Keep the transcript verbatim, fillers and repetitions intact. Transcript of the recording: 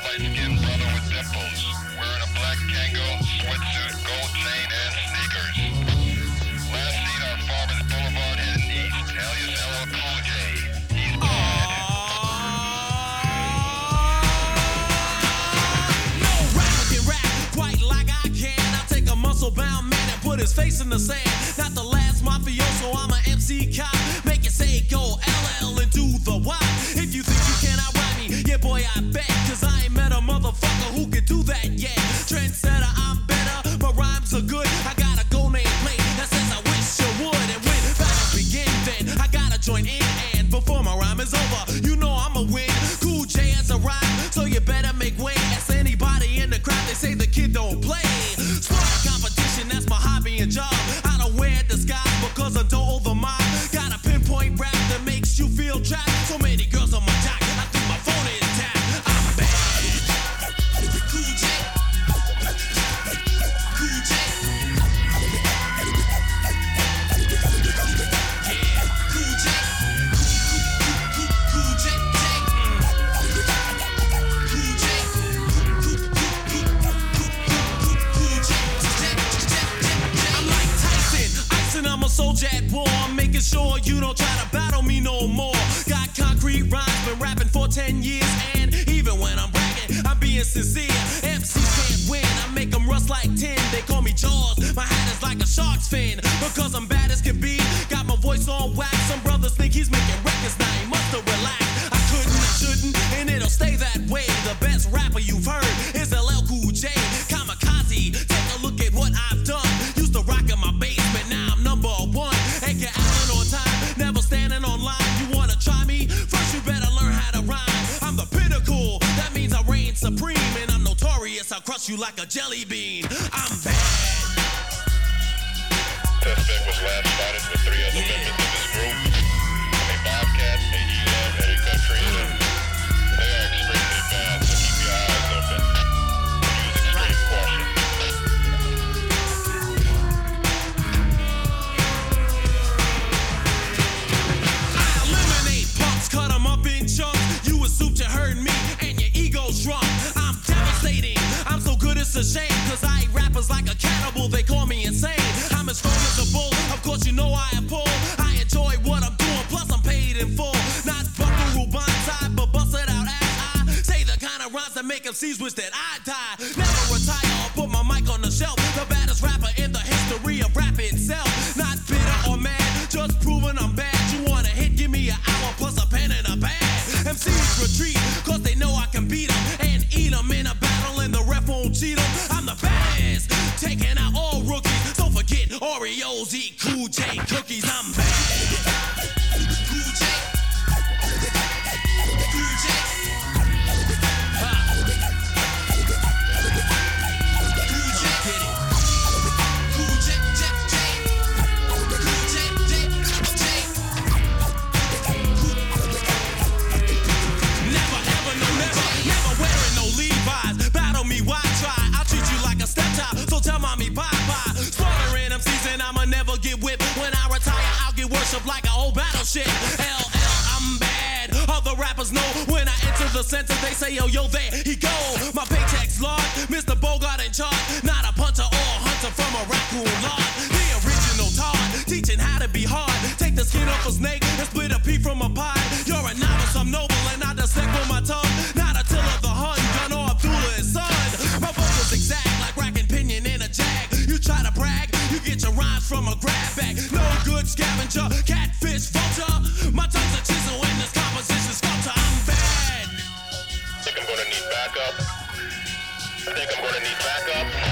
light-skinned brother with dimples, wearing a black Kangol sweatsuit, gold chain, and sneakers. Last seen on Farmers Boulevard heading east. Alias L L Cool J. He's dead. No rapper can rap quite like I can. I take a muscle-bound man and put his face in the sand. Not the last mafioso, I'm a M C cop. Make it say go L L and do the Y. If you think you cannot ride me, yeah boy I bet. Cause I ain't met a motherfucker who can do that yet. Trendsetter, I'm better, my rhymes are good. I got a gold name plate that says I wish you would. And when battle begin then, I gotta join in. And before my rhyme is over, you know I'ma win. Cool J has arrived, so you better make way. Ask anybody in the crowd, they say the kid don't play. Sport competition, that's my hobby and job. I don't wear disguise because I don't over my. Got a pinpoint rap that makes you feel trapped. So many girls on my jock, I think my phone is tapped. I'm bad. Cool J. Cool J. Yeah, Cool J. Cool, cool, cool J. Cool J. Cool, cool, cool J. I'm like Tyson, icing, I'm a soldier at war. I'm making sure you don't try to battle me no more. Got concrete rhymes, been rapping for ten years. And even when I'm bragging, I'm being sincere. M Cs can't win, I make them rust like tin. They call me Jaws, my hat is like a shark's fin. Because I'm bad as can be, got my voice on wax. Some brothers think he's making records, now he must have relaxed. I couldn't, I shouldn't, and it'll stay that way. The best rapper you've heard is L L Cool J. Kamikaze, take a look at what I've done. Used to rock in my basement, now I'm number one. Ain't get Allen on time, never standing on line. You wanna try me? First you better learn how to rhyme. I'm the pinnacle, that means I reign supreme. And I'm notorious, I'll crush you like a jelly bean. I'm bad. Suspect was last spotted with three other Yeah. members of his group. A Bobcat, a E-Love, and a Country. They are extremely bad, so keep your eyes open. Use extreme caution. I eliminate punks, cut 'em up in chunks. You assumed you heard me, and your ego's drunk. I'm devastating, I'm so good it's a shame. Cause I eat rappers like a cannibal, they call me insane. I'm as strong as a bull, of course you know I am Paul. I enjoy what I'm doing, plus I'm paid in full. Not buckaroo bonsai, but bust it out as I say the kind of rhymes that make M Cs wish that I die. Never retire or put my mic on the shelf. The baddest rapper in the history of rap itself. Not bitter or mad, just proving I'm bad. You want a hit, give me an hour plus a pen and a pad. M Cs retreat, cause they know I can beat 'em and eat 'em in a battle and the ref won't cheat 'em. I'm the baddest, taking out all rookies. Don't forget Oreos, eat Cool J cookies. I'm bad. Cool J. Cool J. Ha. Cool J. Get it. Cool J. J. J. Cool J. J. J. Never ever, no never, never wearing no Levi's. Battle me, why try? I'll treat you like a stepchild, so tell mommy bye-bye. Slaughtering them season, I'ma never get whipped. When I retire, I'll get worshipped like an old battleship. L L, I'm bad. Other rappers know when I enter the center, they say, yo, yo, there he go. My paycheck's large, Mister Bogart in charge. Not a puncher or a hunter from a raccoon lodge. The original Todd, teaching how to be hard. Take the skin off a snake and split a pea from a pie. You're a novice, I'm noble, and I dissect with my tongue. Not a till of the Hun, gun or Abdullah his son. My vocals exact like racking pinion in a jag. You try to brag, you get your rhymes from a grab bag. No good scavenger, catfish, vulture. My tongue's a chisel in this composition sculpture. I'm bad. I think I'm gonna need backup. I think I'm gonna need backup.